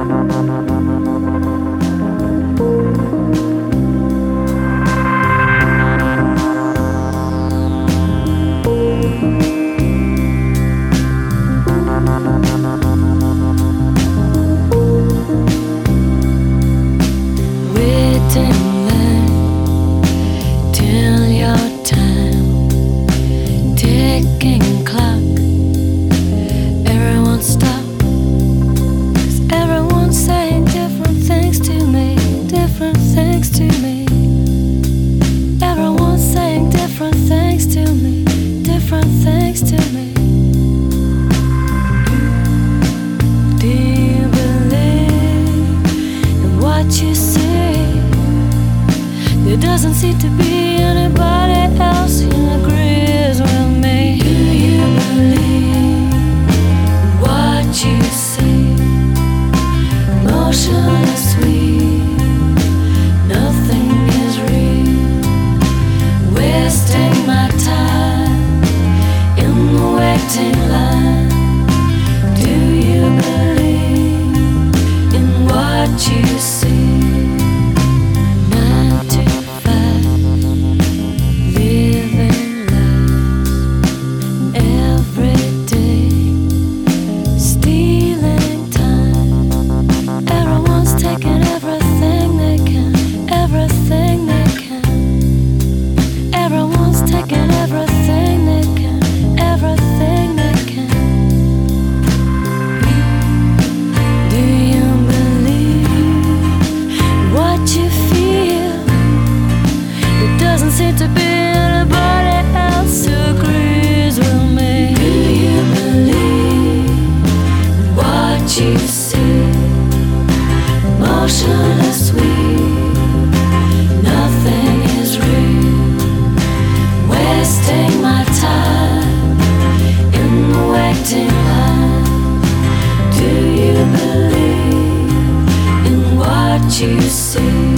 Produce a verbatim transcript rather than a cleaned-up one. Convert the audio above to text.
Doesn't seem to be anybody else who agrees with me. Do you believe what you see? Motionless, sweet, nothing is real. Wasting my time in the waiting line. Do you believe in what you see? Seem to be anybody else who agrees with me. Do you believe what you see? Motionless, sweet, nothing is real. Wasting my time in the waiting line. Do you believe in what you see?